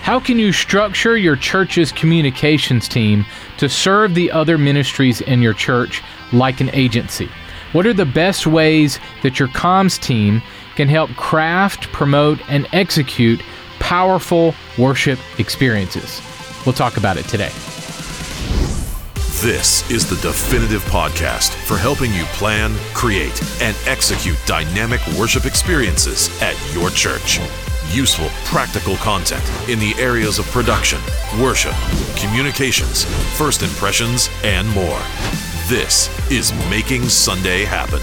How can you structure your church's communications team to serve the other ministries in your church like an agency? What are the best ways that your comms team can help craft, promote, and execute powerful worship experiences? We'll talk about it today. This is the definitive podcast for helping you plan, create, and execute dynamic worship experiences at your church. Useful, practical content in the areas of production, worship, communications, first impressions, and more. This is Making Sunday Happen.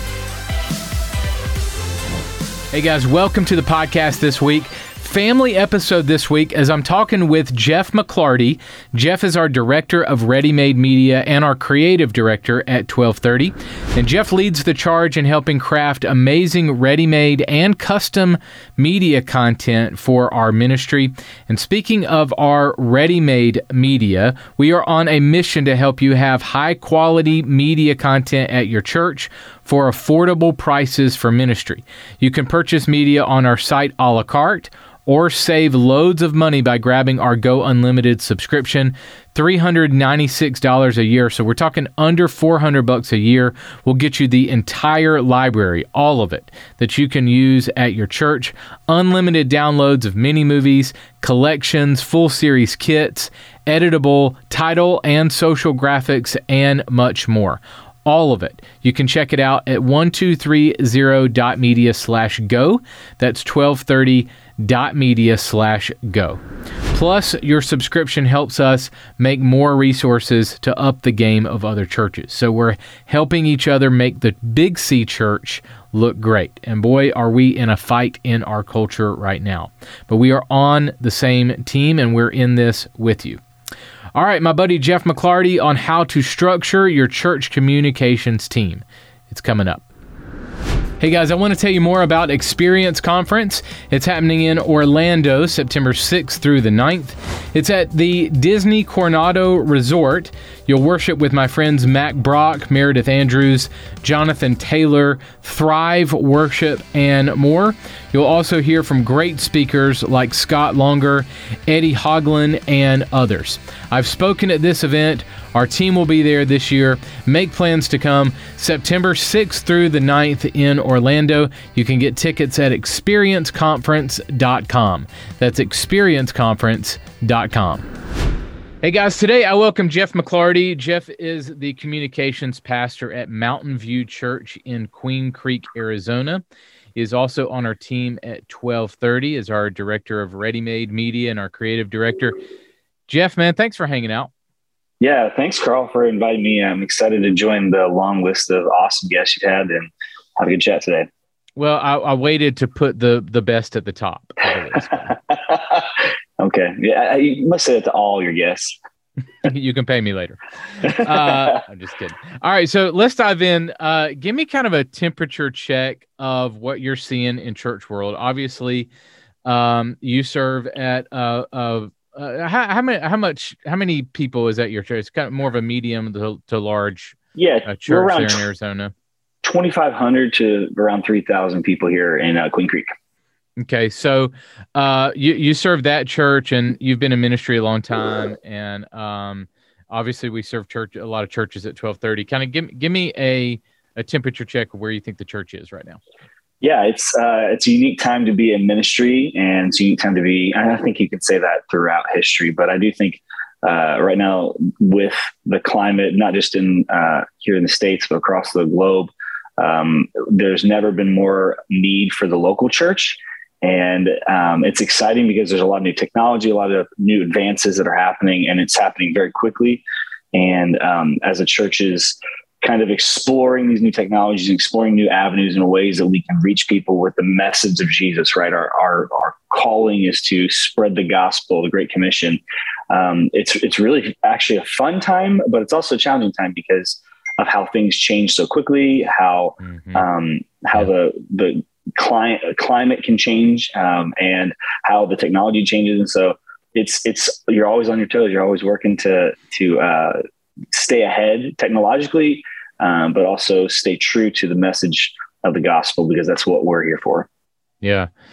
Hey guys, welcome to the podcast this week. Family episode this week as I'm talking with Jeff McClarty. Jeff is our director of Ready Made Media and our creative director at 1230. And Jeff leads the charge in helping craft amazing ready-made and custom media content for our ministry. And speaking of our ready-made media, we are on a mission to help you have high-quality media content at your church for affordable prices for ministry. You can purchase media on our site a la carte, or save loads of money by grabbing our Go Unlimited subscription, $396 a year. So we're talking under $400 a year. We'll get you the entire library, all of it, that you can use at your church. Unlimited downloads of mini movies, collections, full series kits, editable title and social graphics, and much more. All of it. You can check it out at 1230.media/go. That's 1230.media/go. Plus, your subscription helps us make more resources to up the game of other churches. So we're helping each other make the Big C church look great. And boy, are we in a fight in our culture right now. But we are on the same team and we're in this with you. All right, my buddy Jeff McClarty on how to structure your church communications team. It's coming up. Hey guys, I want to tell you more about Experience Conference. It's happening in Orlando, September 6th through the 9th. It's at the Disney Coronado Resort. You'll worship with my friends Mac Brock, Meredith Andrews, Jonathan Taylor, Thrive Worship, and more. You'll also hear from great speakers like Scott Longer, Eddie Hoagland, and others. I've spoken at this event. Our team will be there this year. Make plans to come September 6th through the 9th in Orlando. You can get tickets at experienceconference.com. That's experienceconference.com. Hey guys, today I welcome Jeff McClarty. Jeff is the communications pastor at Mountain View Church in Queen Creek, Arizona. He is also on our team at 1230 as our director of Ready Made Media and our creative director. Jeff, man, thanks for hanging out. Yeah, thanks, Carl, for inviting me. I'm excited to join the long list of awesome guests you've had and have a good chat today. Well, I waited to put the best at the top of the list. Okay. Yeah, you must say that to all your guests. You can pay me later. I'm just kidding. All right, so let's dive in. Give me kind of a temperature check of what you're seeing in church world. Obviously, you serve at how many people is at your church? It's kind of more of a medium to large church there in Arizona. 2,500 to around 3,000 people here in Queen Creek. Okay, so you serve that church, and you've been in ministry a long time, and obviously we serve a lot of churches at 1230. Kind of give me a temperature check of where you think the church is right now. Yeah, it's a unique time to be in ministry, and it's a unique time to be. I think you could say that throughout history, but I do think right now with the climate, not just in here in the States, but across the globe, there's never been more need for the local church. And it's exciting because there's a lot of new technology, a lot of new advances that are happening, and it's happening very quickly. And as a church is kind of exploring these new technologies, exploring new avenues and ways that we can reach people with the message of Jesus, right? Our calling is to spread the gospel, the Great Commission. It's really actually a fun time, but it's also a challenging time because of how things change so quickly, how the climate can change, and how the technology changes. And so it's you're always on your toes. You're always working to stay ahead technologically, but also stay true to the message of the gospel, because that's what we're here for. Yeah.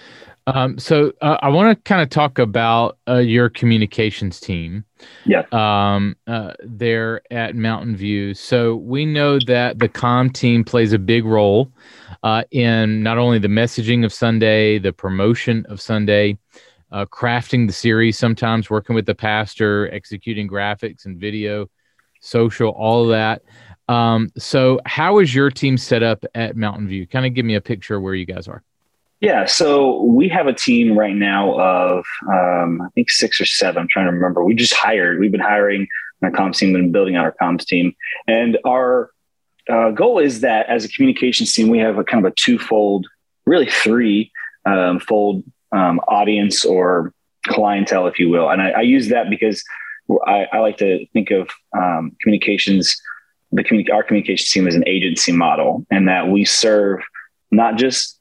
I want to kind of talk about your communications team. Yeah. There at Mountain View. So we know that the comm team plays a big role in not only the messaging of Sunday, the promotion of Sunday, crafting the series, sometimes working with the pastor, executing graphics and video, social, all of that. So how is your team set up at Mountain View? Kind of give me a picture of where you guys are. Yeah, so we have a team right now of, I think 6 or 7. I'm trying to remember. We've been hiring our comms team and building out our comms team. And our goal is that as a communications team, we have a kind of a twofold, really three-fold audience or clientele, if you will. And I use that because I like to think of communications, our communications team as an agency model, and that we serve not just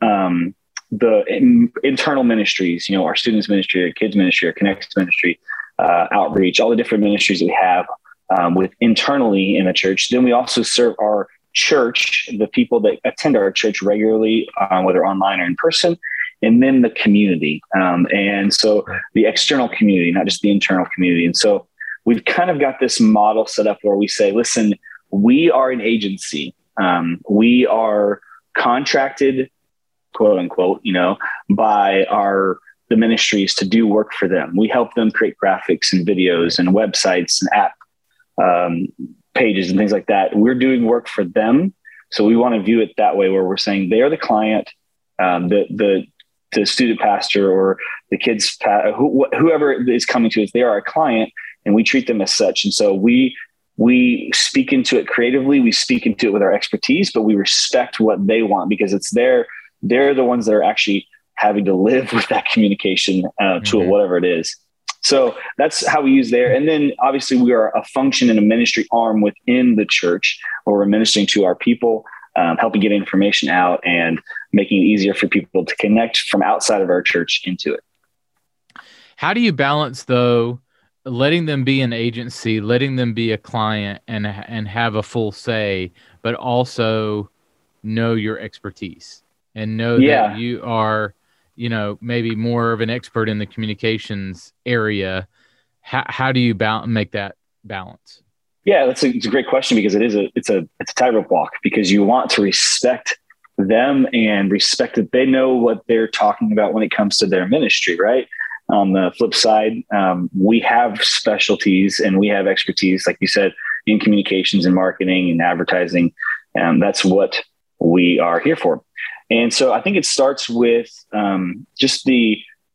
the internal ministries, our students ministry, our kids ministry, our connects ministry, outreach, all the different ministries that we have with internally in the church. Then we also serve our church, the people that attend our church regularly, whether online or in person, and then the community. And so the external community, not just the internal community. And so we've kind of got this model set up where we say, listen, we are an agency. We are contracted, quote unquote, by the ministries to do work for them. We help them create graphics and videos and websites and app pages and things like that. We're doing work for them. So we want to view it that way, where we're saying they are the client, the student pastor or the kids, whoever is coming to us, they are our client, and we treat them as such. And so we speak into it creatively. We speak into it with our expertise, but we respect what they want because they're the ones that are actually having to live with that communication tool, whatever it is. So that's how we use there. And then obviously we are a function and a ministry arm within the church where we're ministering to our people, helping get information out and making it easier for people to connect from outside of our church into it. How do you balance, though, letting them be an agency, letting them be a client and have a full say, but also know your expertise and know that you are, maybe more of an expert in the communications area? How do you make that balance? Yeah, it's a great question because it's a tightrope walk, because you want to respect them and respect that they know what they're talking about when it comes to their ministry, right? On the flip side, we have specialties and we have expertise, like you said, in communications and marketing and advertising. That's what we are here for. And so I think it starts with just the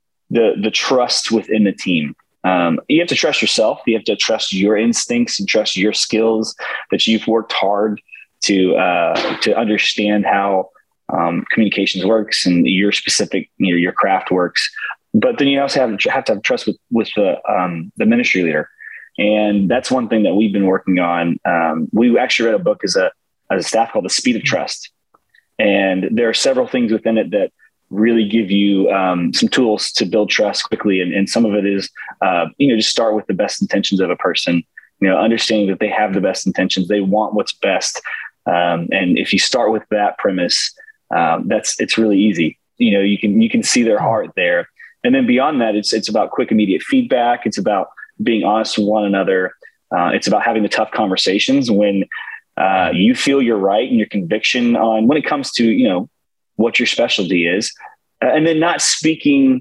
trust within the team. You have to trust yourself. You have to trust your instincts and trust your skills, that you've worked hard to understand how communications works and your specific, your craft works. But then you also have to have trust with the ministry leader. And that's one thing that we've been working on. We actually read a book as a staff called The Speed of Trust. And there are several things within it that really give you some tools to build trust quickly. And some of it is, just start with the best intentions of a person, understanding that they have the best intentions. They want what's best. And if you start with that premise, it's really easy. You can see their heart there. And then beyond that, it's about quick, immediate feedback. It's about being honest with one another. It's about having the tough conversations when you feel you're right and your conviction on when it comes to, what your specialty is, and then not speaking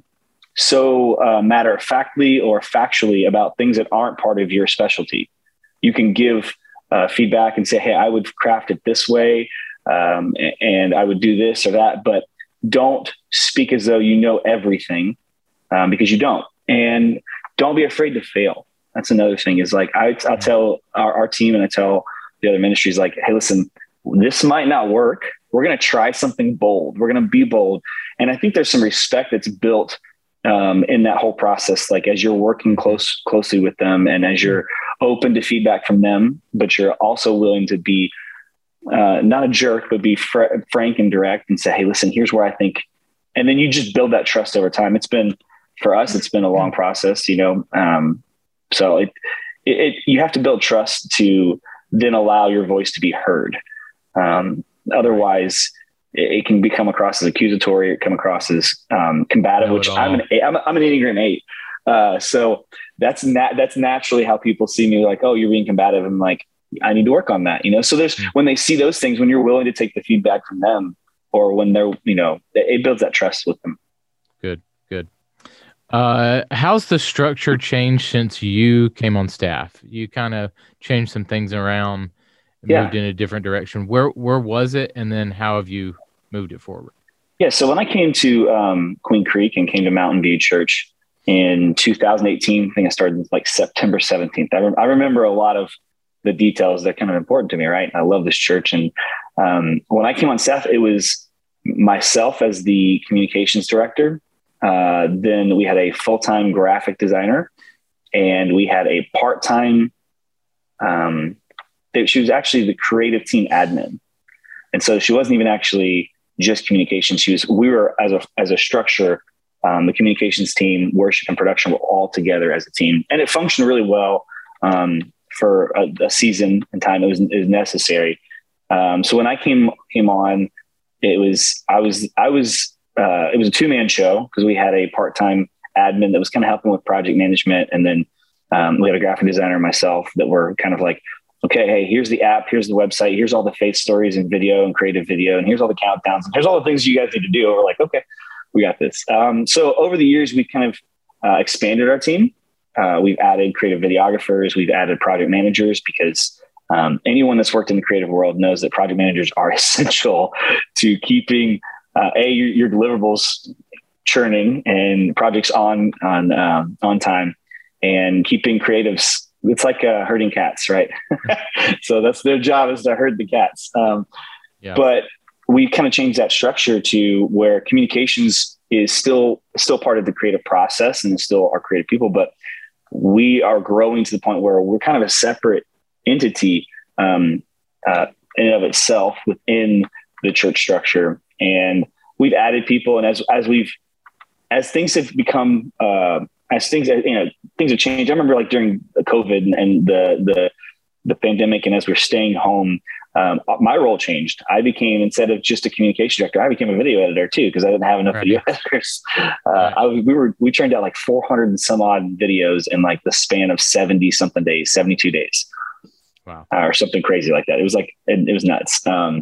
so matter-of-factly or factually about things that aren't part of your specialty. You can give feedback and say, hey, I would craft it this way, and I would do this or that, but don't speak as though you know everything, because you don't. And don't be afraid to fail. That's another thing, is like, I'll tell our team and I tell the other ministries, like, hey, listen, this might not work. We're going to try something bold. We're going to be bold. And I think there's some respect that's built in that whole process. Like, as you're working closely with them and as you're open to feedback from them, but you're also willing to be not a jerk, but be frank and direct and say, hey, listen, here's where I think. And then you just build that trust over time. For us, it's been a long process, so you have to build trust to then allow your voice to be heard. Otherwise, it can become across as accusatory, or come across as combative, which I'm an Enneagram 8. So that's naturally how people see me, like, oh, you're being combative. And like, I need to work on that, So there's, when they see those things, when you're willing to take the feedback from them, or when they're, it builds that trust with them. Good. How's the structure changed since you came on staff? You kind of changed some things around, moved in a different direction. Where was it? And then how have you moved it forward? Yeah. So when I came to Queen Creek and came to Mountain View Church in 2018, I think I started like September 17th. I remember a lot of the details that are kind of important to me, right? I love this church. And when I came on staff, it was myself as the communications director. Then we had a full-time graphic designer, and we had a part-time, she was actually the creative team admin. And so she wasn't even actually just communications. We were as a structure, the communications team, worship and production were all together as a team, and it functioned really well, for a season and time. It was necessary. So when I came on, it was a 2-man show, because we had a part-time admin that was kind of helping with project management. And then we had a graphic designer and myself that were kind of like, okay, hey, here's the app, here's the website, here's all the faith stories and video and creative video, and here's all the countdowns, and here's all the things you guys need to do. And we're like, okay, we got this. So over the years, we kind of expanded our team. We've added creative videographers, we've added project managers, because anyone that's worked in the creative world knows that project managers are essential to keeping your deliverables churning and projects on time, and keeping creatives. It's like herding cats, right? So that's their job, is to herd the cats. But we kind of changed that structure to where communications is still part of the creative process, and still our creative people, but we are growing to the point where we're kind of a separate entity in and of itself within the church structure. And we've added people, and as things have become, things have changed. I remember like during the COVID and the pandemic, and as we're staying home, my role changed. I became, instead of just a communication director, I became a video editor too, because I didn't have enough video editors. We turned out like 400 and some odd videos in like the span of 70 something days, 72 days. Wow. Or something crazy like that. It was nuts.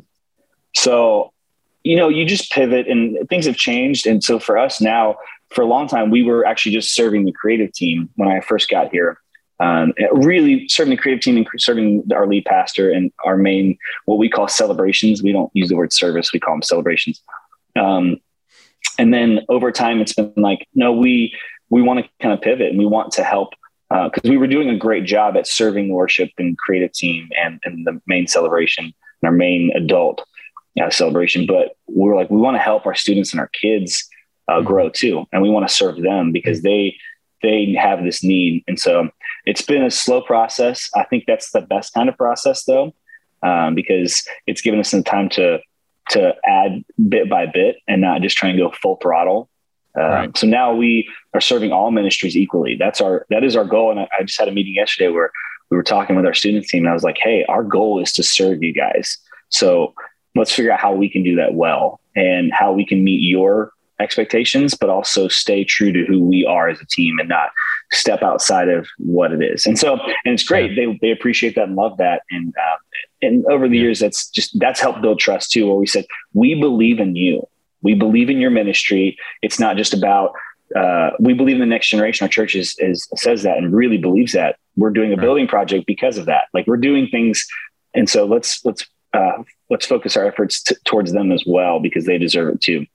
So, you just pivot, and things have changed. And so for us now, for a long time, we were actually just serving the creative team when I first got here. Really serving the creative team and serving our lead pastor and our main, what we call celebrations. We don't use the word service. We call them celebrations. And then over time, it's been like, no, we want to kind of pivot, and we want to help, because we were doing a great job at serving the worship and creative team and the main celebration and our main adult celebration. But we were like, we want to help our students and our kids grow too. And we want to serve them, because they have this need. And so it's been a slow process. I think that's the best kind of process though, because it's given us some time to add bit by bit and not just try and go full throttle. Right. So now we are serving all ministries equally. That is our goal. And I just had a meeting yesterday where we were talking with our students team, and I was like, hey, our goal is to serve you guys. So let's figure out how we can do that well, and how we can meet your expectations, but also stay true to who we are as a team and not step outside of what it is. And it's great. They appreciate that and love that. And over the years, that's helped build trust too, where we said, we believe in you. We believe in your ministry. It's not just about, we believe in the next generation. Our church says that and really believes that. We're doing a building project because of that. Like, we're doing things. And so let's focus our efforts towards them as well, because they deserve it too.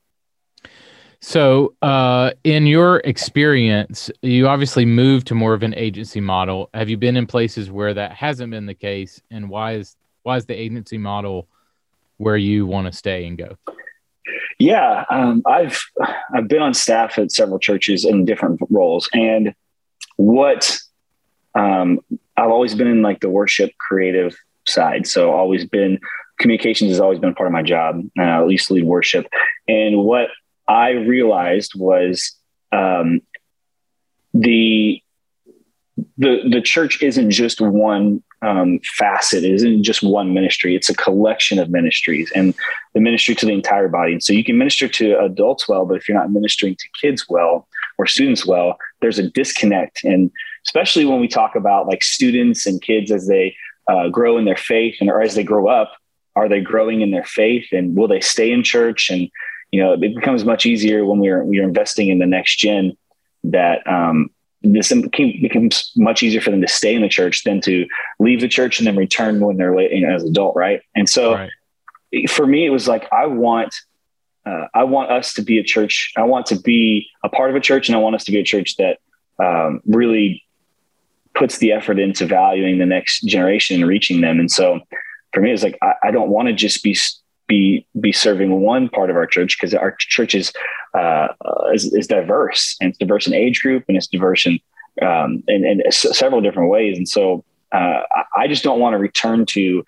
So in your experience, you obviously moved to more of an agency model. Have you been in places where that hasn't been the case? And why is the agency model where you want to stay and go? Yeah, I've been on staff at several churches in different roles, and I've always been in like the worship creative side. So communications has always been part of my job, at least lead worship. And what I realized was the the church isn't just one facet. It isn't just one ministry. It's a collection of ministries, and the ministry to the entire body. And so you can minister to adults well, but if you're not ministering to kids well or students well, there's a disconnect. And especially when we talk about like students and kids as they grow in their faith or as they grow up, are they growing in their faith, and will they stay in church? And, it becomes much easier when we're investing in the next gen that, this becomes much easier for them to stay in the church than to leave the church and then return when they're late, as an adult. Right. And so for me, it was like, I want us to be a church. I want to be a part of a church, and I want us to be a church that really puts the effort into valuing the next generation and reaching them. And so for me, it's like, I don't want to just be serving one part of our church, because our church is diverse, and it's diverse in age group, and it's diverse in several different ways. And so I just don't want to return to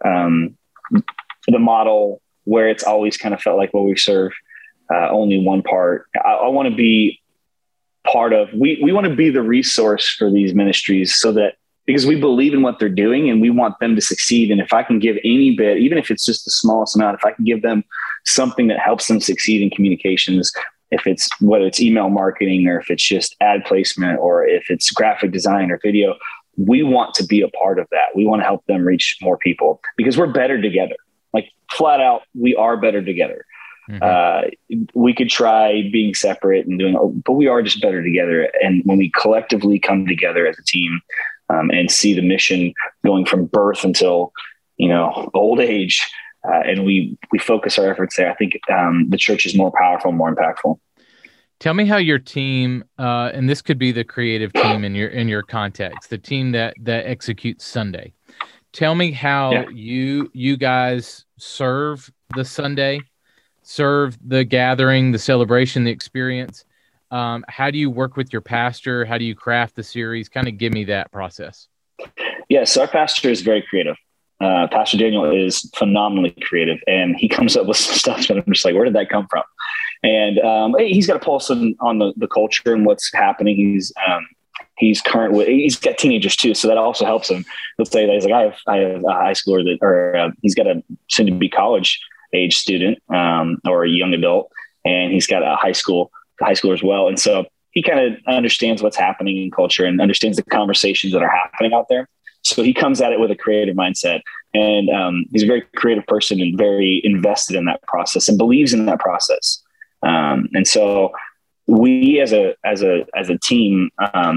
the model where it's always kind of felt like, well, we serve only one part. I want to be part of, we want to be the resource for these ministries, so that, because we believe in what they're doing and we want them to succeed. And if I can give any bit, even if it's just the smallest amount, if I can give them something that helps them succeed in communications, if it's, whether it's email marketing, or if it's just ad placement, or if it's graphic design or video, we want to be a part of that. We want to help them reach more people, because we're better together. Like, flat out, we are better together. Mm-hmm. We could try being separate and but we are just better together. And when we collectively come together as a team, and see the mission going from birth until, old age, and we focus our efforts there, I think the church is more powerful, more impactful. Tell me how your team, and this could be the creative team in your context, the team that executes Sunday. Tell me how you guys serve the Sunday, serve the gathering, the celebration, the experience. How do you work with your pastor? How do you craft the series? Kind of give me that process. Yes, our pastor is very creative. Pastor Daniel is phenomenally creative, and he comes up with some stuff that I'm just like, where did that come from? And he's got a pulse on the culture and what's happening. He's current with, he's got teenagers too, so that also helps him. Let's say that he's like, I have a high schooler he's got a soon to be college age student or a young adult, and he's got a high schooler as well. And so he kind of understands what's happening in culture and understands the conversations that are happening out there. So he comes at it with a creative mindset, and he's a very creative person and very invested in that process and believes in that process. And so we as a team,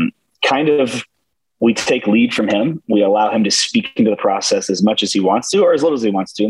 we take lead from him. We allow him to speak into the process as much as he wants to, or as little as he wants to.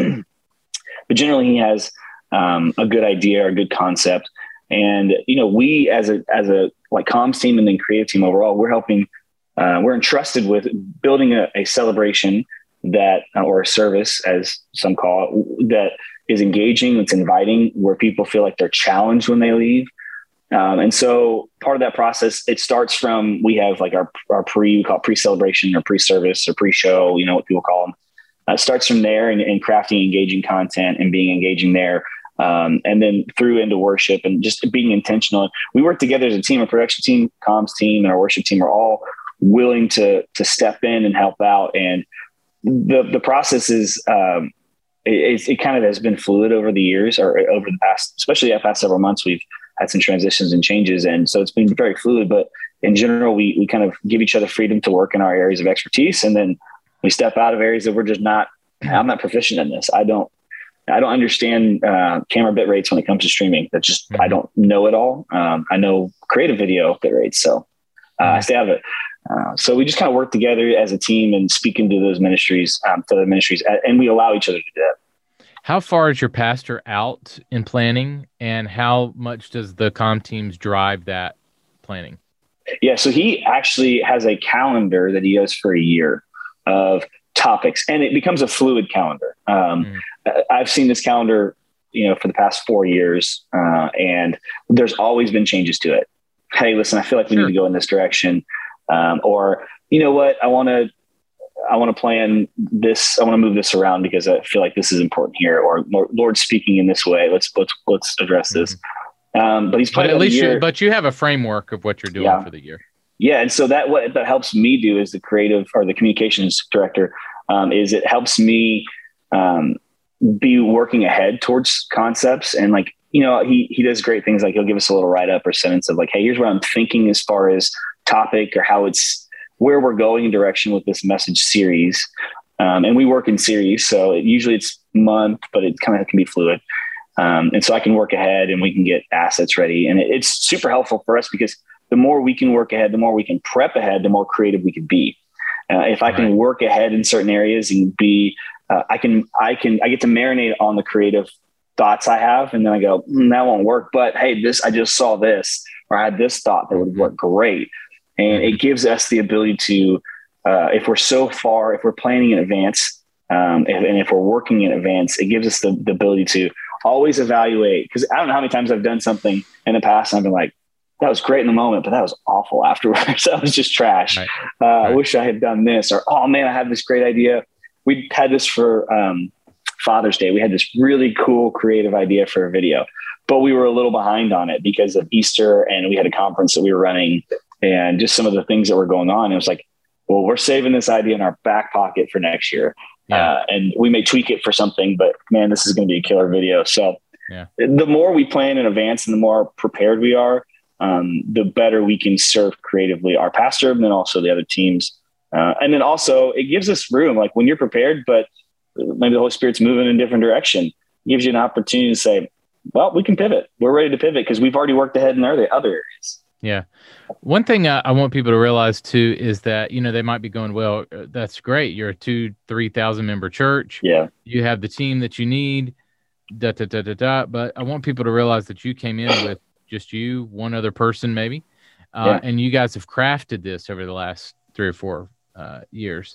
But generally he has a good idea or a good concept. And, we as a like comms team and then creative team overall, we're entrusted with building a celebration that, or a service, as some call it, that is engaging, that's inviting, where people feel like they're challenged when they leave. And so part of that process, it starts from, we have like our we call it pre-celebration or pre-service or pre-show, what people call them. It starts from there and crafting engaging content and being engaging there. And then through into worship and just being intentional. We work together as a team, a production team, comms team, and our worship team are all willing to step in and help out. And the process is, it kind of has been fluid over the years, or over the past, especially the past several months, we've had some transitions and changes. And so it's been very fluid, but in general, we kind of give each other freedom to work in our areas of expertise. And then we step out of areas that we're just I'm not proficient in this. I don't understand camera bit rates when it comes to streaming. That's just, I don't know it all. I know creative video bit rates, so I stay out of it. So we just kind of work together as a team and speak into those ministries, to the ministries, and we allow each other to do that. How far is your pastor out in planning, and how much does the comm teams drive that planning? Yeah, so he actually has a calendar that he does for a year of topics, and it becomes a fluid calendar. I've seen this calendar, for the past 4 years, and there's always been changes to it. Hey, listen, I feel like we need to go in this direction. Or, you know what, I want to plan this. I want to move this around because I feel like this is important here, or Lord speaking in this way. Let's address this. But he's planning at least but you have a framework of what you're doing for the year. Yeah. And so what that helps me do as the creative or the communications director, is it helps me, be working ahead towards concepts. And like, he does great things. Like he'll give us a little write-up or sentence of like, hey, here's what I'm thinking as far as topic or where we're going in direction with this message series. And we work in series. So usually it's month, but it kind of can be fluid. And so I can work ahead and we can get assets ready. And it's super helpful for us because the more we can work ahead, the more we can prep ahead, the more creative we can be. If I can work ahead in certain areas and be, I get to marinate on the creative thoughts I have. And then I go, that won't work. But hey, I just saw this, or I had this thought that would work great. And it gives us the ability to, if we're planning in advance, and if we're working in advance, it gives us the ability to always evaluate. Because I don't know how many times I've done something in the past and I've been like, that was great in the moment, but that was awful afterwards. That was just trash. I wish I had done this, or, oh man, I had this great idea. We had this for Father's Day. We had this really cool creative idea for a video, but we were a little behind on it because of Easter and we had a conference that we were running and just some of the things that were going on. It was like, well, we're saving this idea in our back pocket for next year. And we may tweak it for something, but man, this is going to be a killer video. So the more we plan in advance and the more prepared we are, the better we can serve creatively our pastor and then also the other teams. And then also it gives us room, like when you're prepared, but maybe the Holy Spirit's moving in a different direction, it gives you an opportunity to say, well, we can pivot. We're ready to pivot because we've already worked ahead in other areas. Yeah. One thing I want people to realize too is that, they might be going, well, that's great. You're a 2,000-3,000 member church. Yeah. You have the team that you need, But I want people to realize that you came in with just you, one other person maybe. And you guys have crafted this over the last 3 or 4 years.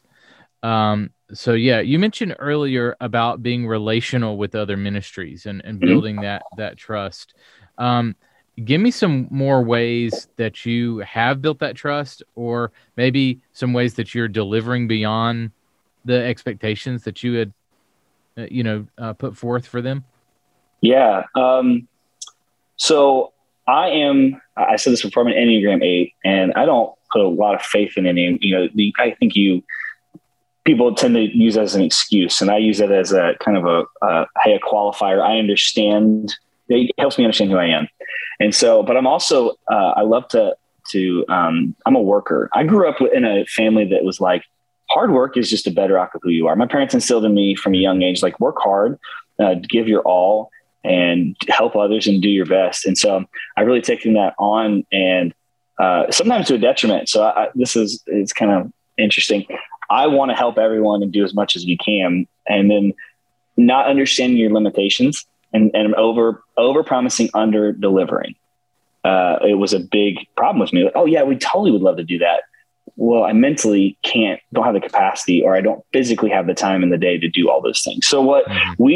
So you mentioned earlier about being relational with other ministries and building that trust. Give me some more ways that you have built that trust, or maybe some ways that you're delivering beyond the expectations that you had, put forth for them. Yeah. So I said this before, I'm an Enneagram 8, and I don't put a lot of faith in Enneagram. I think people tend to use that as an excuse, and I use it as a kind of a qualifier. I understand. It helps me understand who I am. And so, but I'm also, I love I'm a worker. I grew up in a family that was like, hard work is just a bedrock of who you are. My parents instilled in me from a young age, like work hard, give your all, and help others and do your best. And so I really taken that on, and sometimes to a detriment. So it's kind of interesting. I want to help everyone and do as much as we can. And then not understanding your limitations and over promising, under delivering. It was a big problem with me. Like, oh yeah, we totally would love to do that. Well, I mentally don't have the capacity, or I don't physically have the time in the day to do all those things. So what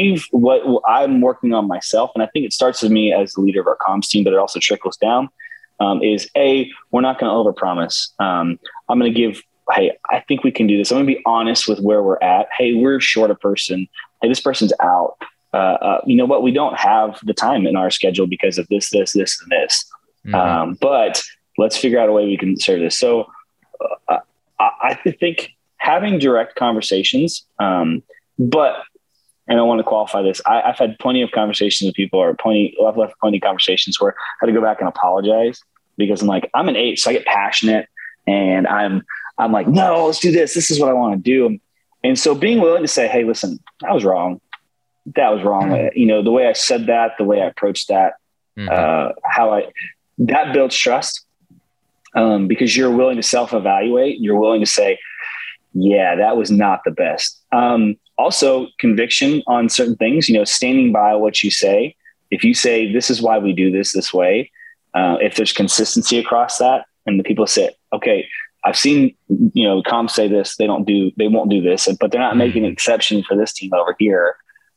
I'm working on myself, and I think it starts with me as the leader of our comms team, but it also trickles down, is we're not going to overpromise. I'm going to give, hey, I think we can do this. I'm going to be honest with where we're at. Hey, we're short a person. Hey, this person's out. You know what? We don't have the time in our schedule because of this, and this. Mm-hmm. But let's figure out a way we can serve this. So I think having direct conversations, but, and I want to qualify this, I've had plenty of conversations with people, I've left plenty of conversations where I had to go back and apologize because I'm an 8, so I get passionate and I'm like, no, let's do this. This is what I want to do. And so being willing to say, hey, listen, I was wrong. That was wrong. Mm-hmm. The way I said that, the way I approached that, mm-hmm. That builds trust. Because you're willing to self-evaluate, you're willing to say, yeah, that was not the best. Also conviction on certain things, standing by what you say. If you say, this is why we do this way, if there's consistency across that, and the people say, okay, I've seen, comms say this, they won't do this, but they're not making an exception for this team over here.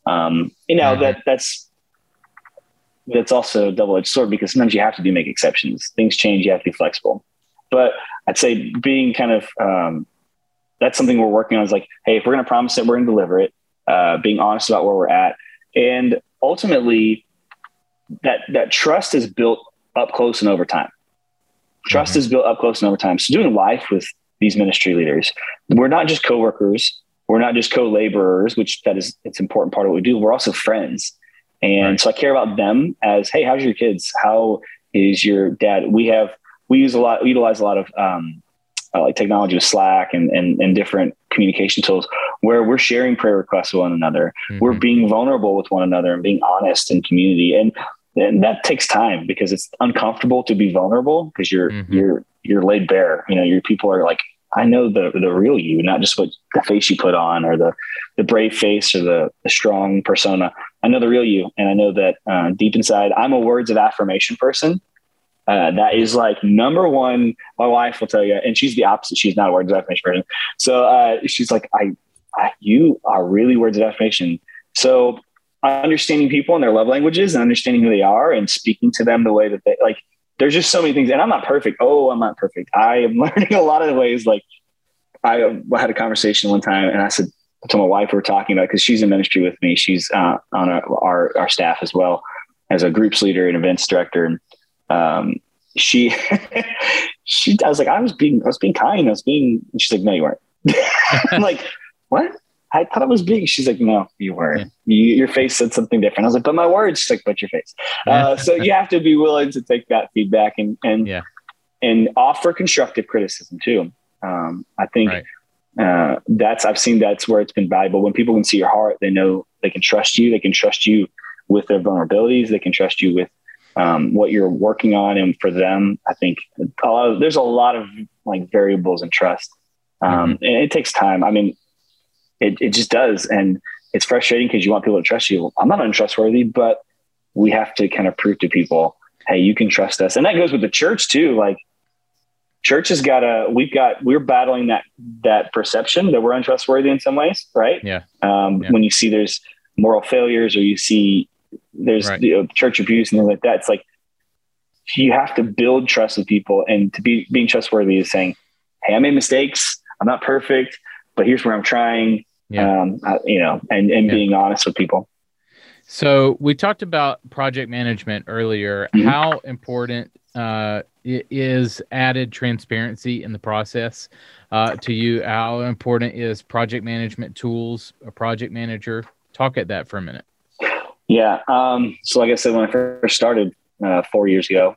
That's also a double-edged sword, because sometimes you have to make exceptions. Things change. You have to be flexible. But I'd say being kind of, that's something we're working on, is like, hey, if we're going to promise it, we're going to deliver it, being honest about where we're at. And ultimately that trust is built up close and over time. Trust is built up close and over time. So doing life with these ministry leaders, we're not just coworkers. We're not just co-laborers, it's an important part of what we do. We're also friends. And so I care about them as, hey, how's your kids? How is your dad? We utilize a lot of like technology with Slack and different communication tools where we're sharing prayer requests with one another. We're being vulnerable with one another and being honest in community. And that takes time because it's uncomfortable to be vulnerable because you're laid bare. Your people are like, I know the real you, not just what the face you put on or the brave face or the strong persona. I know the real you. And I know that deep inside, I'm a words of affirmation person. That is like number one. My wife will tell you, and she's the opposite. She's not a words of affirmation person. So she's like, you are really words of affirmation. So understanding people and their love languages and understanding who they are and speaking to them the way that they like, there's just so many things. And I'm not perfect. I'm not perfect. I am learning a lot of the ways. Like I had a conversation one time and I said to my wife, we were talking about, cause she's in ministry with me. She's on our staff as well as a groups leader and events director. And she I was like, I was being kind. And she's like, no, you weren't. I'm like, what? I thought I was being, she's like, no, you weren't. Your face said something different. I was like, but my words. She's like, but your face. So you have to be willing to take that feedback and offer constructive criticism too. I think I've seen that's where it's been valuable. When people can see your heart, they know they can trust you. They can trust you with their vulnerabilities. They can trust you with what you're working on. And for them, I think there's a lot of like variables in trust. And it takes time. I mean, it just does. And it's frustrating because you want people to trust you. I'm not untrustworthy, but we have to kind of prove to people, hey, you can trust us. And that goes with the church too. Like church has we're battling that perception that we're untrustworthy in some ways. Right. When you see there's moral failures or you see there's church abuse and things like that, it's like, you have to build trust with people, and to being trustworthy is saying, hey, I made mistakes. I'm not perfect, but here's where I'm trying, being honest with people. So we talked about project management earlier. How important is added transparency in the process to you? How important is project management tools, a project manager? Talk at that for a minute. Yeah. So like I said, when I first started 4 years ago,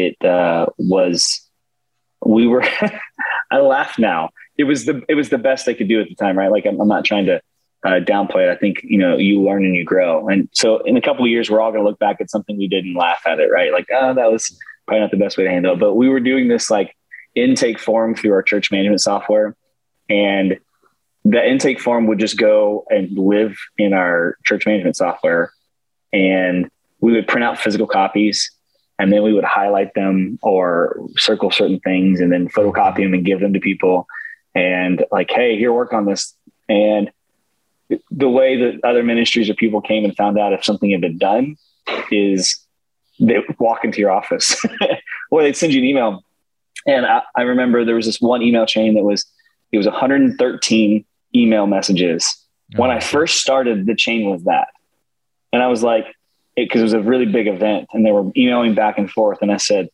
I laugh now. It was the best they could do at the time, right? Like I'm not trying to downplay it. I think, you learn and you grow. And so in a couple of years, we're all going to look back at something we did and laugh at it, right? Like, that was probably not the best way to handle it. But we were doing this like intake form through our church management software. And the intake form would just go and live in our church management software. And we would print out physical copies, and then we would highlight them or circle certain things and then photocopy them and give them to people. And like, hey, here, work on this. And the way that other ministries or people came and found out if something had been done is they would walk into your office or they'd send you an email. And I remember there was this one email chain it was 113 email messages. When I first started, the chain was that. And I was like, because it was a really big event and they were emailing back and forth. And I said,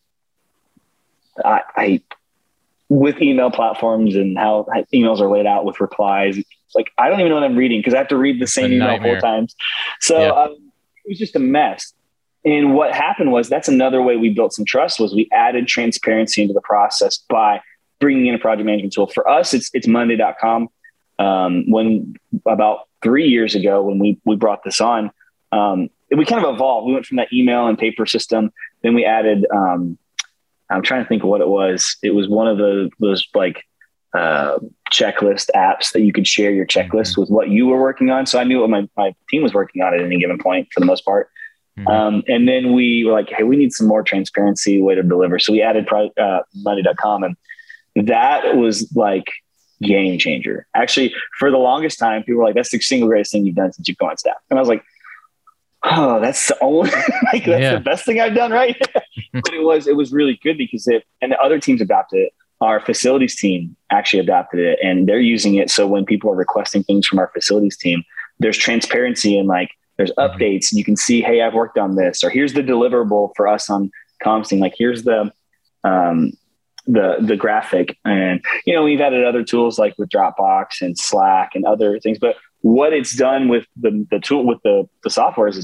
I with email platforms and how emails are laid out with replies, it's like, I don't even know what I'm reading because I have to read the same email 4 times. So it was just a mess. And what happened was, that's another way we built some trust, was we added transparency into the process by bringing in a project management tool. For us, it's Monday.com. When about 3 years ago, when we brought this on, we kind of evolved. We went from that email and paper system. Then we added, I'm trying to think of what it was. It was one of those like checklist apps that you could share your checklist with what you were working on. So I knew what my team was working on at any given point for the most part. And then we were like, hey, we need some more transparency way to deliver. So we added Monday.com, and that was like game changer. Actually, for the longest time, people were like, that's the single greatest thing you've done since you've gone on staff. And I was like, oh, that's the only, like, that's the best thing I've done. Right. But it was really good because and the other teams adopted it. Our facilities team actually adopted it, and they're using it. So when people are requesting things from our facilities team, there's transparency and like, there's updates, and you can see, hey, I've worked on this, or here's the deliverable for us on ComSting. Like, here's the the graphic. And, we've added other tools like with Dropbox and Slack and other things, but what it's done with the tool, with the software is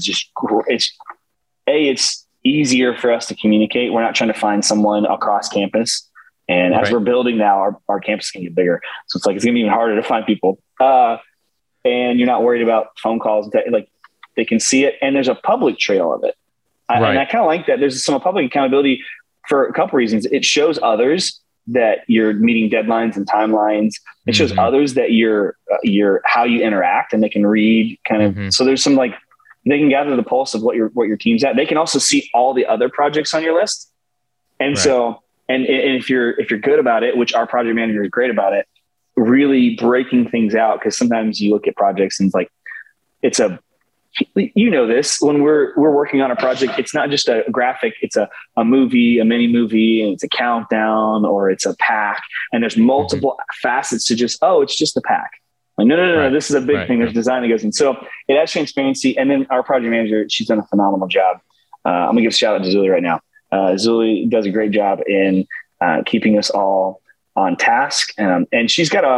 it's easier for us to communicate. We're not trying to find someone across campus. And as we're building now, our campus can get bigger. So it's going to be even harder to find people. And you're not worried about phone calls. Like, they can see it, and there's a public trail of it. And I kind of like that. There's some public accountability for a couple reasons. It shows others that you're meeting deadlines and timelines. It shows others that you're how you interact, and they can read kind of. So there's some they can gather the pulse of what your team's at. They can also see all the other projects on your list. And so, and if you're good about it, which our project manager is great about it, really breaking things out. Cause sometimes you look at projects and it's this, when we're working on a project, it's not just a graphic, it's a movie, a mini movie, and it's a countdown, or it's a pack. And there's multiple facets to it's just a pack. Like, no, this is a big thing. There's design that goes in. So it has transparency. And then our project manager, she's done a phenomenal job. I'm gonna give a shout out to Zuli right now. Zuli does a great job in keeping us all on task. And she's got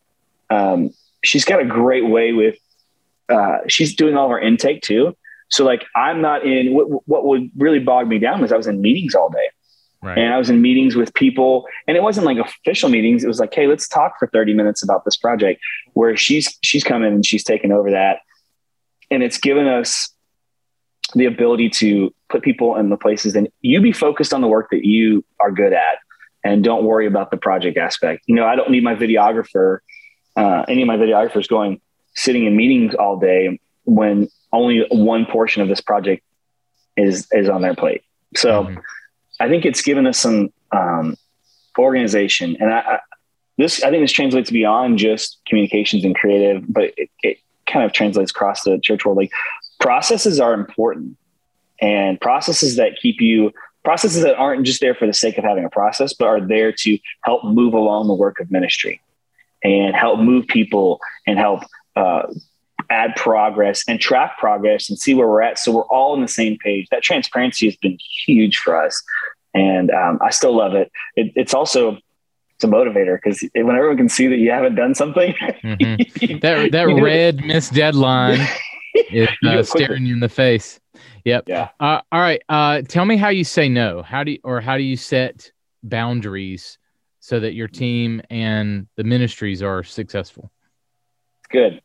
a great way with, she's doing all of our intake too. So I'm not in what would really bog me down was I was in meetings all day. Right. And I was in meetings with people, and it wasn't official meetings. It was hey, let's talk for 30 minutes about this project, where she's come in and she's taken over that. And it's given us the ability to put people in the places, and you be focused on the work that you are good at, and don't worry about the project aspect. I don't need my videographer, any of my videographers sitting in meetings all day when only one portion of this project is on their plate. So I think it's given us some organization, and I think this translates beyond just communications and creative, but it kind of translates across the church world. Processes are important, and processes that aren't just there for the sake of having a process, but are there to help move along the work of ministry and help move people and help add progress and track progress and see where we're at. So we're all on the same page. That transparency has been huge for us. And I still love it. It's also, it's a motivator, because when everyone can see that you haven't done something, that red missed deadline is staring you in the face. Yep. Yeah. All right. Tell me how you say no. How do you set boundaries so that your team and the ministries are successful? Good.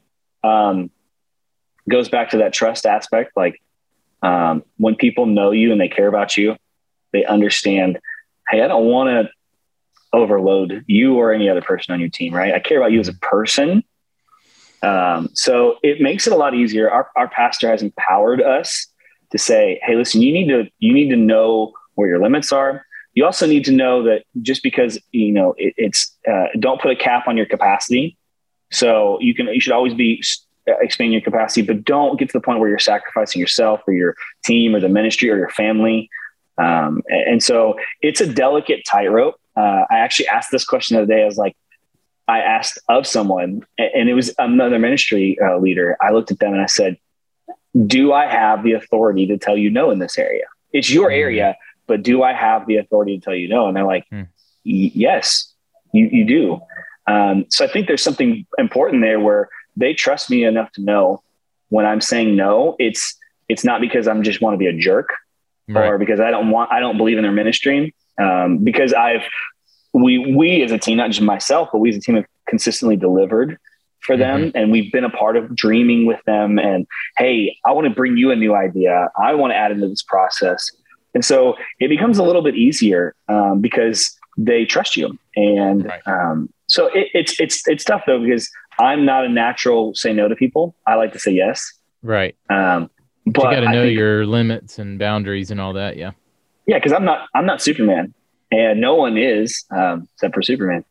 Goes back to that trust aspect. When people know you and they care about you, they understand, hey, I don't want to overload you or any other person on your team, right? I care about you as a person. So it makes it a lot easier. Our pastor has empowered us to say, hey, listen, you need to know where your limits are. You also need to know that just because, don't put a cap on your capacity. So you should always be expanding your capacity, but don't get to the point where you're sacrificing yourself or your team or the ministry or your family. And so it's a delicate tightrope. I actually asked this question the other day. I asked of someone, and it was another ministry leader. I looked at them and I said, do I have the authority to tell you no in this area? It's your area, but do I have the authority to tell you no? And they're like, yes, you do. So I think there's something important there where they trust me enough to know when I'm saying no, it's not because I'm just want to be a jerk, right, or because I don't believe in their ministry. Because we as a team, not just myself, but we as a team have consistently delivered for them. And we've been a part of dreaming with them. And, hey, I want to bring you a new idea. I want to add into this process. And so it becomes a little bit easier because they trust you. And so it's tough though, because I'm not a natural say no to people. I like to say yes. Right. But you got to know your limits and boundaries and all that. Yeah. Yeah. Cause I'm not Superman, and no one is, except for Superman.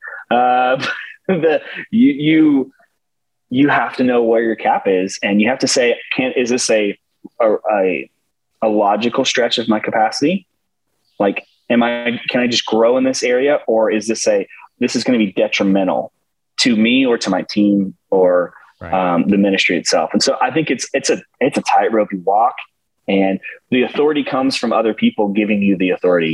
You have to know where your cap is, and you have to say, is this a logical stretch of my capacity? Like, can I just grow in this area? Or is this is going to be detrimental to me or to my team or the ministry itself? And so I think it's a tightrope you walk, and the authority comes from other people giving you the authority.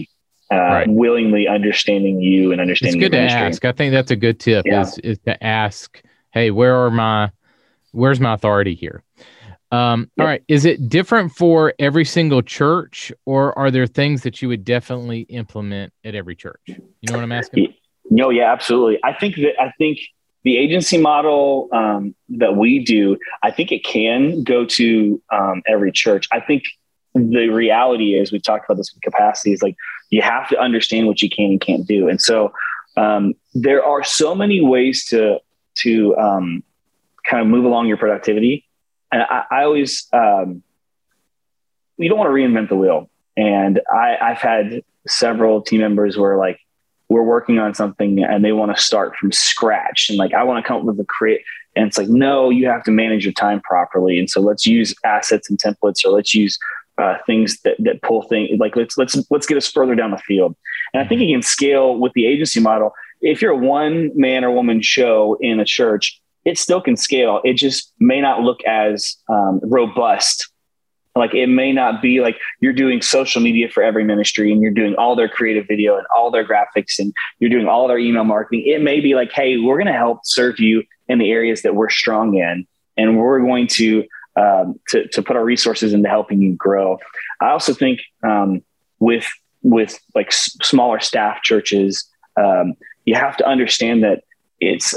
willingly understanding you and understanding it's good your to ministry. ask. I think that's a good tip is to ask, hey, where's my authority here? All right. Is it different for every single church, or are there things that you would definitely implement at every church? You know what I'm asking? No, yeah, absolutely. I think the agency model that we do, I think it can go to every church. I think the reality is, we talked about this with capacity, is like, you have to understand what you can and can't do. And so there are so many ways to kind of move along your productivity. And I always, you don't want to reinvent the wheel. And I've had several team members where like, we're working on something and they want to start from scratch. And like, I want to come up with and it's like, no, you have to manage your time properly. And so let's use assets and templates, or let's use things that pull things, like let's get us further down the field. And I think you can scale with the agency model. If you're a one man or woman show in a church, it still can scale. It just may not look as robust. Like, it may not be like you're doing social media for every ministry and you're doing all their creative video and all their graphics and you're doing all their email marketing. It may be like, hey, we're going to help serve you in the areas that we're strong in, and we're going to put our resources into helping you grow. I also think with like smaller staff churches, you have to understand that it's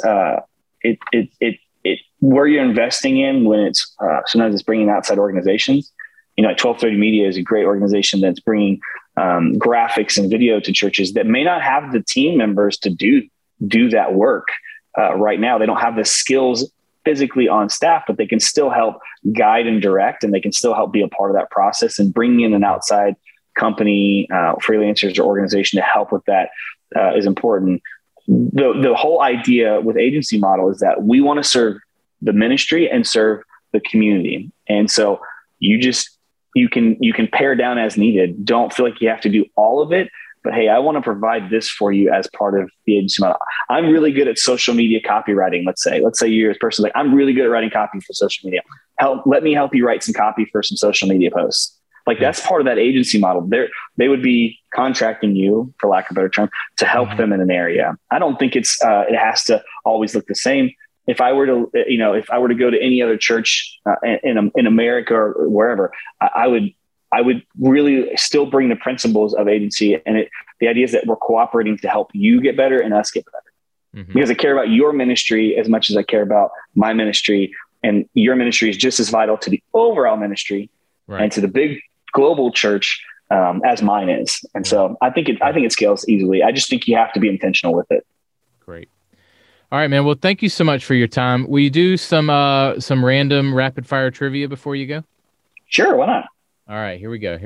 where you're investing in, when it's sometimes it's bringing outside organizations. You know, 1230 Media is a great organization that's bringing graphics and video to churches that may not have the team members to do that work right now. They don't have the skills physically on staff, but they can still help guide and direct, and they can still help be a part of that process. And bringing in an outside company, freelancers or organization to help with that is important. The whole idea with agency model is that we want to serve the ministry and serve the community. And so you can pare down as needed. Don't feel like you have to do all of it, but hey, I want to provide this for you as part of the agency model. I'm really good at social media copywriting. Let's say you're a person like, I'm really good at writing copy for social media. Let me help you write some copy for some social media posts. Like, that's part of that agency model. They would be contracting you, for lack of a better term, to help them in an area. I don't think it has to always look the same. If I were to go to any other church in America or wherever, I would really still bring the principles of agency. And the idea is that we're cooperating to help you get better and us get better. Because I care about your ministry as much as I care about my ministry, and your ministry is just as vital to the overall ministry and to the big global church as mine is. And so I think it scales easily. I just think you have to be intentional with it. Great. All right, man. Well, thank you so much for your time. Will you do some random rapid fire trivia before you go? Sure. Why not? All right, here we go.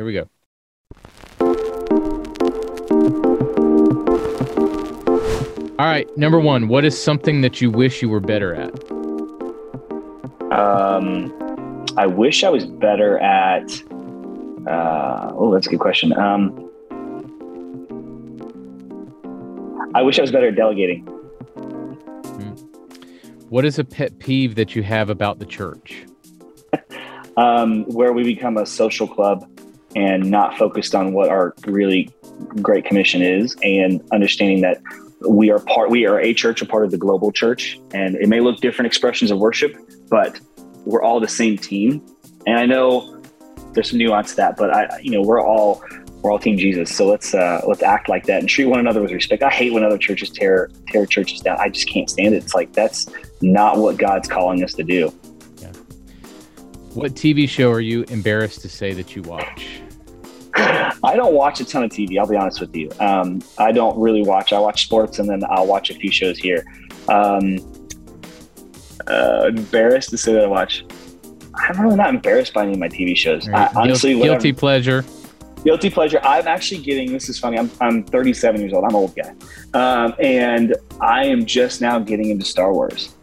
All right, number one, what is something that you wish you were better at? I wish I was better at, that's a good question. I wish I was better at delegating. What is a pet peeve that you have about the church? Where we become a social club and not focused on what our really great commission is, and understanding that we are a church, a part of the global church, and it may look different expressions of worship, but we're all the same team. And I know there's some nuance to that, but we're all Team Jesus. So let's act like that and treat one another with respect. I hate when other churches tear churches down. I just can't stand it. It's like, that's not what God's calling us to do. Yeah. What TV show are you embarrassed to say that you watch? I don't watch a ton of TV. I'll be honest with you. I don't really watch. I watch sports, and then I'll watch a few shows here. Embarrassed to say that I watch. I'm really not embarrassed by any of my TV shows. Right. Honestly, guilty pleasure. Guilty pleasure. I'm actually getting, this is funny. I'm 37 years old. I'm an old guy. And I am just now getting into Star Wars.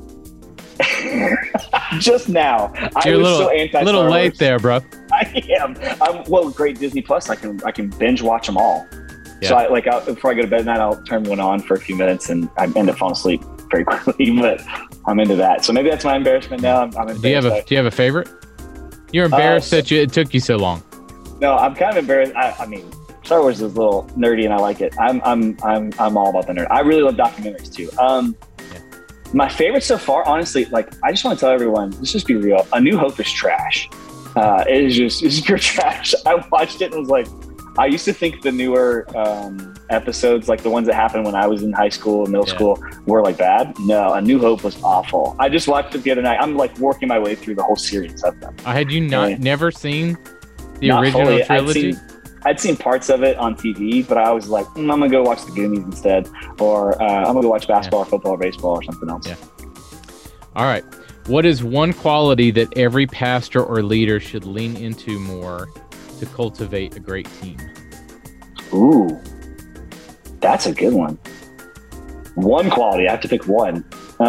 Just now. You're I was so anti-Star little Wars. late there, bro. I am. Great Disney Plus. I can binge watch them all. Yeah. So before I go to bed at night, I'll turn one on for a few minutes, and I end up falling asleep very quickly. But I'm into that. So maybe that's my embarrassment now. I'm embarrassed. Do you have a favorite? You're embarrassed that it took you so long. No, I'm kind of embarrassed. I mean, Star Wars is a little nerdy, and I like it. I'm all about the nerd. I really love documentaries too. My favorite so far, honestly, like I just want to tell everyone, let's just be real. A New Hope is trash. It's just pure trash. I watched it and was like, I used to think the newer episodes, like the ones that happened when I was in high school and middle school, were like bad. No, A New Hope was awful. I just watched it the other night. I'm like working my way through the whole series of them. Had you never seen the original trilogy? I'd seen parts of it on TV, but I was like, I'm gonna go watch the Goonies instead, or I'm gonna go watch basketball, or football, or baseball, or something else. Yeah. All right. What is one quality that every pastor or leader should lean into more to cultivate a great team? Ooh, that's a good one. One quality, I have to pick one.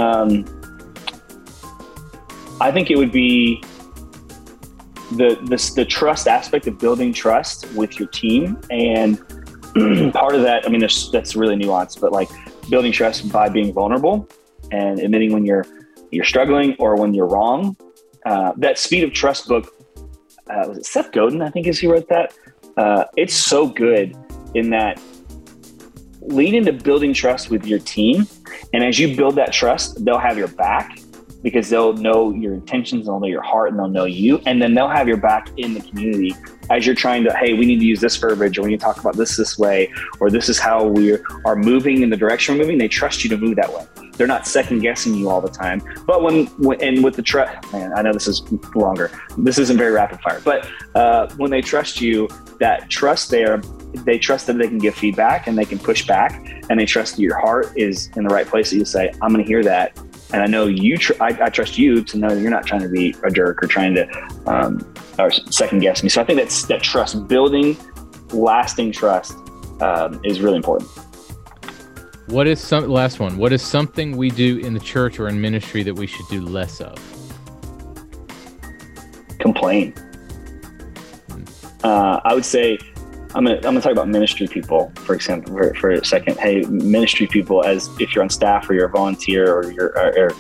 I think it would be the trust aspect of building trust with your team. And part of that, I mean, that's really nuanced, but like building trust by being vulnerable and admitting when you're struggling or when you're wrong. That Speed of Trust book, was it Seth Godin, I think is who wrote that? It's so good in that lean into building trust with your team. And as you build that trust, they'll have your back because they'll know your intentions, they'll know your heart, and they'll know you. And then they'll have your back in the community as you're trying to, hey, we need to use this verbiage, or we need to talk about this way, or this is how we are moving in the direction we're moving. They trust you to move that way. They're not second guessing you all the time. But when with the trust, man, I know this is longer. This isn't very rapid fire, but when they trust you, that trust there, they trust that they can give feedback and they can push back, and they trust that your heart is in the right place, that you say, I'm going to hear that. And I know I trust you to know that you're not trying to be a jerk or trying to or second guess me. So I think that trust, building lasting trust, is really important. Last one. What is something we do in the church or in ministry that we should do less of? Complain. I would say, I'm gonna talk about ministry people, for example, for a second. Hey, ministry people, as if you're on staff or you're a volunteer or you're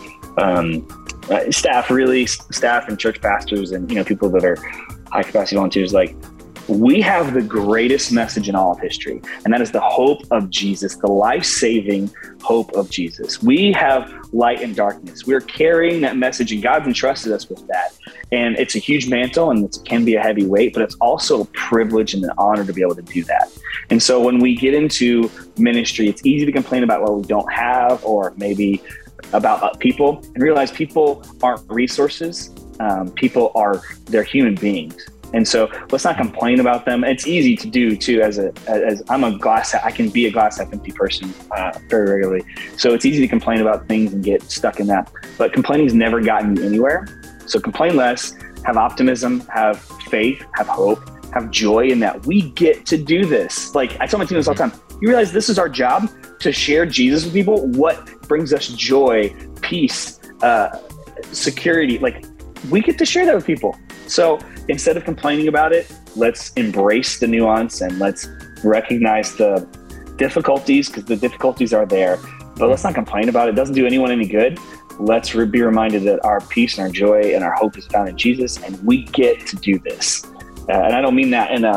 staff and church pastors and people that are high capacity volunteers, like, we have the greatest message in all of history, and that is the hope of Jesus, the life-saving hope of Jesus. We have light and darkness. We're carrying that message, and God's entrusted us with that. And it's a huge mantle, and it can be a heavy weight, but it's also a privilege and an honor to be able to do that. And so when we get into ministry, it's easy to complain about what we don't have, or maybe about people, and realize people aren't resources. They're human beings. And so let's not complain about them. It's easy to do too, as I'm I can be a glass half empty person very regularly. So it's easy to complain about things and get stuck in that. But complaining's never gotten you anywhere. So complain less, have optimism, have faith, have hope, have joy in that we get to do this. Like I tell my team this all the time. You realize this is our job, to share Jesus with people. What brings us joy, peace, security? Like, we get to share that with people. So instead of complaining about it, let's embrace the nuance and let's recognize the difficulties, because the difficulties are there, but let's not complain about it. It doesn't do anyone any good. Let's be reminded that our peace and our joy and our hope is found in Jesus, and we get to do this. And I don't mean that in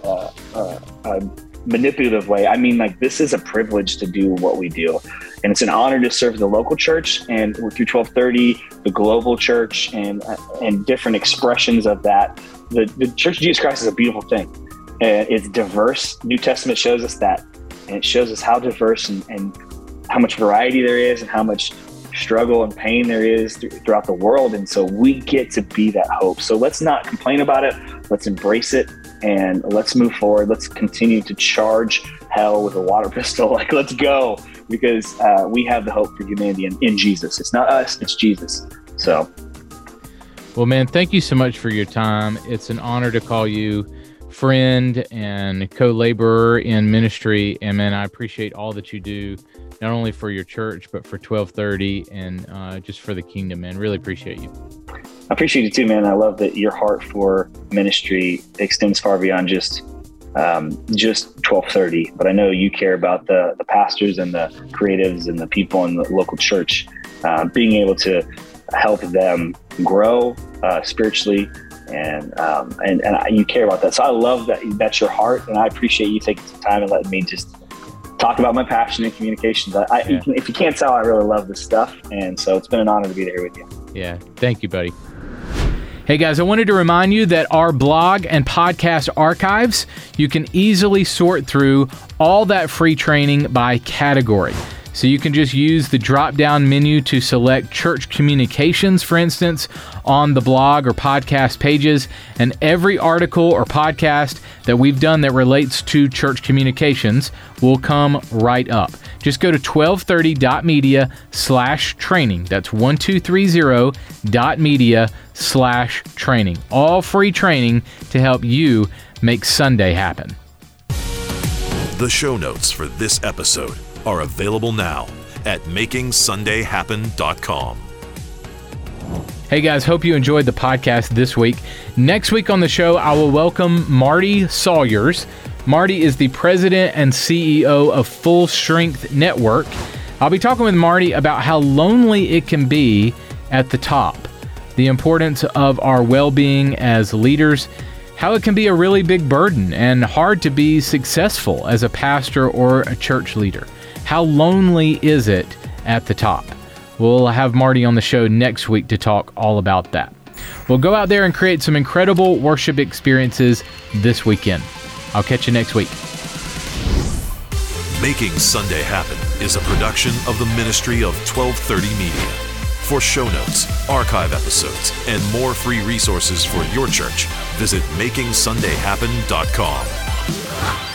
a manipulative way. I mean, like, this is a privilege to do what we do. And it's an honor to serve the local church, and through 1230, the global church, and different expressions of that. The Church of Jesus Christ is a beautiful thing. It's diverse. New Testament shows us that. And it shows us how diverse and how much variety there is, and how much struggle and pain there is throughout the world. And so we get to be that hope. So let's not complain about it. Let's embrace it, and let's move forward. Let's continue to charge hell with a water pistol. Like, let's go, because we have the hope for humanity in Jesus. It's not us, it's Jesus. So, well, man, thank you so much for your time. It's an honor to call you friend and co-laborer in ministry. And man, I appreciate all that you do, not only for your church, but for 1230 and just for the kingdom, man. Really appreciate you. I appreciate it too, man. I love that your heart for ministry extends far beyond just 1230, but I know you care about the pastors and the creatives and the people in the local church, being able to help them grow spiritually and you care about that. So I love that that's your heart, and I appreciate you taking some time and letting me just talk about my passion in communications. If you can't tell, I really love this stuff, and so it's been an honor to be here with you. Yeah, thank you, buddy. Hey guys, I wanted to remind you that our blog and podcast archives, you can easily sort through all that free training by category. So you can just use the drop-down menu to select church communications, for instance, on the blog or podcast pages, and every article or podcast that we've done that relates to church communications will come right up. Just go to 1230.media/training. That's 1230.media/training. All free training to help you make Sunday happen. The show notes for this episode are available now at makingsundayhappen.com. Hey guys, hope you enjoyed the podcast this week. Next week on the show, I will welcome Marty Sawyers. Marty is the president and CEO of Full Strength Network. I'll be talking with Marty about how lonely it can be at the top, the importance of our well-being as leaders, how it can be a really big burden and hard to be successful as a pastor or a church leader. How lonely is it at the top? We'll have Marty on the show next week to talk all about that. We'll go out there and create some incredible worship experiences this weekend. I'll catch you next week. Making Sunday Happen is a production of the ministry of 1230 Media. For show notes, archive episodes, and more free resources for your church, visit makingsundayhappen.com.